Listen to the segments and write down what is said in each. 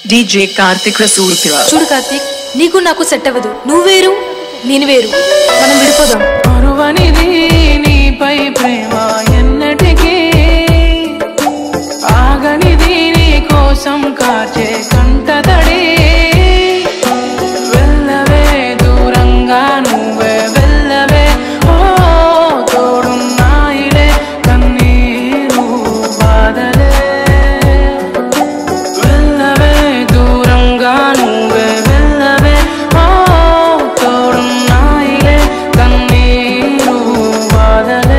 DJ Karthik Rasoolpura. చూడు కార్తిక్, నీకు నాకు సెట్ అవ్వదు. నువ్వు వేరు, నేను వేరు. మనం విడిపోదాం. మరువనిది నీపై ప్రేమ ఎన్నటికీ ఆగనిది నీ కోసం కార్చే కంటతడి వెళ్ళవే దూరంగా నువ్వే వెళ్ళవే ఓ తోడున్నాయిలే కన్నీరు బాధలే వెళ్ళవే దూరంగా నువ్వే వెళ్ళవే ఓ తోడున్నాయిలే కన్నీరు బాధలే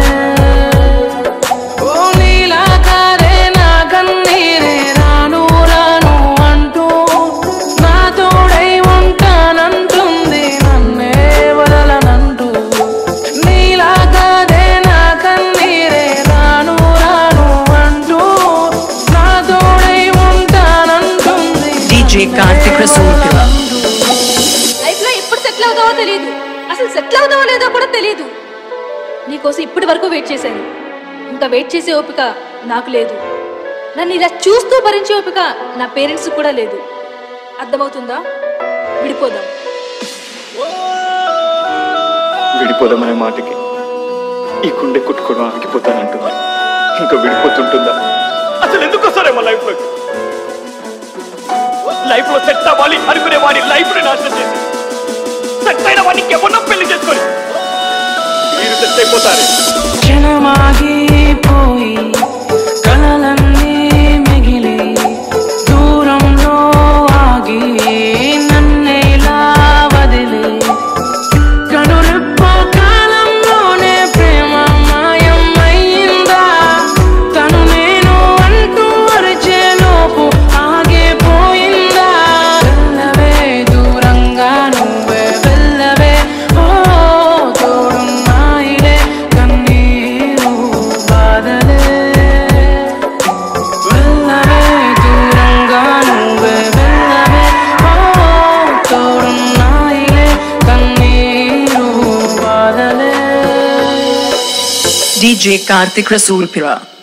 ఓ నీలా కారే నా కన్నీరే రాను రాను అంటూ నా తోడై ఉంటానంటుంది నన్నే వదలనంటూ నీలా కారే నా కన్నీరే రాను రాను అంటూ నా తోడై ఉంటానంటుంది DJ Karthik Rasoolpura. లైఫ్ లో ఎప్పుడు సెటిల్ అవుతావో తెలియదు, అసలు సెటిల్ అవుతావో లేదో కూడా తెలియదు. నీకోసం ఇప్పటి వరకు వెయిట్ చేశాను. ఇంకా వెయిట్ చేసే ఓపిక నాకు లేదు. నన్ను ఇలా చూస్తూ భరించే ఓపిక నా పేరెంట్స్ కూడా లేదు. అర్థమవుతుందా? విడిపోదాం. విడిపోదామనే మాటకి ఈ గుండె కుట్టుకోవడం ఆగిపోతానంటుంది. ఇంకా విడిపోతుంటుందా? అసలు ఎందుకు వస్తారేమో లైఫ్ లో సెట్ అవ్వాలి అనుకునే వాడి లైఫ్ ని నాశనం చేసి సెట్ అయిన వాడికి ఎవరినో పెళ్లి చేసుకొని మీరు సెట్ అయిపోతారు. క్షణమాగిపోయి కలలన్నీ మిగిలి దూరంలో ఆగి నన్నేలా వదిలి కనురెప్ప కాలంలోనే ప్రేమ మాయమయ్యిందా తను నేను అంటూ అరిచే లోపు ఆగిపోయిందా వెళ్ళవే దూరంగా నువ్వే వెళ్ళవే ఓ తోడున్నాయిలే కన్నీరు బాధలే వెళ్ళవే దూరంగా నువ్వే వెళ్ళవే ఓ తోడున్నాయిలే కన్నీరు బాధలే DJ Karthik Rasoolpura.